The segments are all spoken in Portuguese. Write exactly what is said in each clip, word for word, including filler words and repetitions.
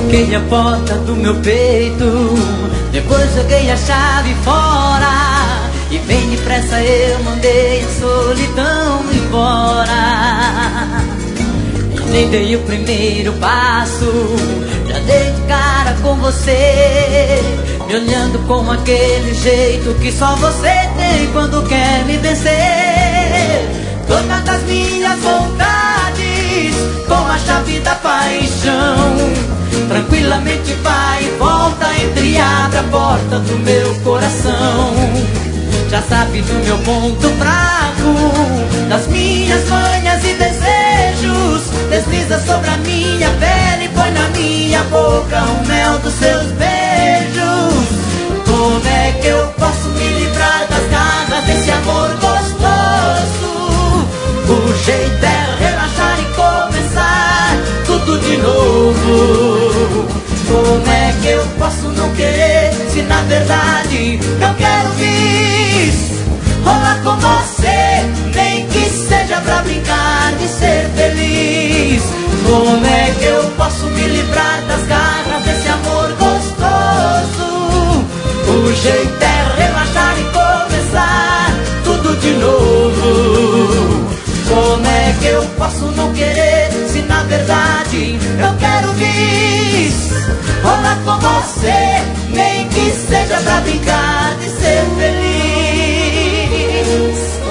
Tranquei a porta do meu peito, depois joguei a chave fora, e bem depressa eu mandei a solidão embora. E nem dei o primeiro passo, já dei de cara com você, me olhando com aquele jeito que só você tem quando quer me vencer. Dona das minhas vontades, com a chave da paixão, tranquilamente vai e volta, entra e abre a porta do meu coração. Já sabe do meu ponto fraco, das minhas manhas e desejos, desliza sobre a minha pele e põe na minha boca o mel dos seus beijos. Como é que eu posso me livrar das garras desse amor gostoso? O jeito é relaxar e começar tudo de novo. Como é que eu posso não querer, se na verdade não quero vir rolar com você, nem que seja pra brincar de ser feliz? Como é que eu posso me livrar das garras desse amor gostoso? O jeito é relaxar e começar tudo de novo. Como é que eu posso não querer, se na verdade eu quero vir rolar com você, nem que seja pra brincar de ser feliz?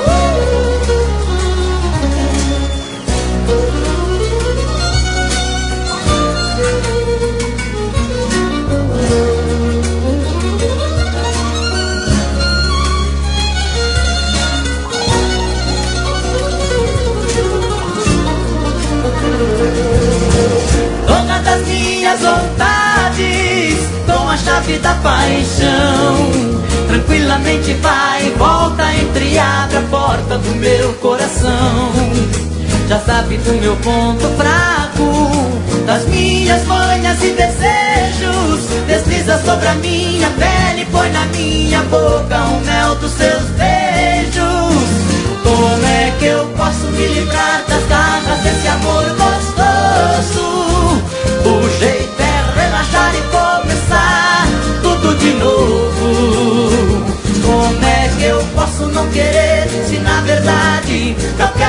Dona das minhas vontades, com a chave da paixão, tranquilamente vai e volta, entra e abre a porta do meu coração. Já sabe do meu ponto fraco, das minhas manhas e desejos, desliza sobre a minha pele e põe na minha boca o mel dos seus beijos. Como é que eu posso me livrar das garras desse amor gostoso? O jeito é relaxar e começar tudo de novo. Como é que eu posso não querer, se na verdade não quero?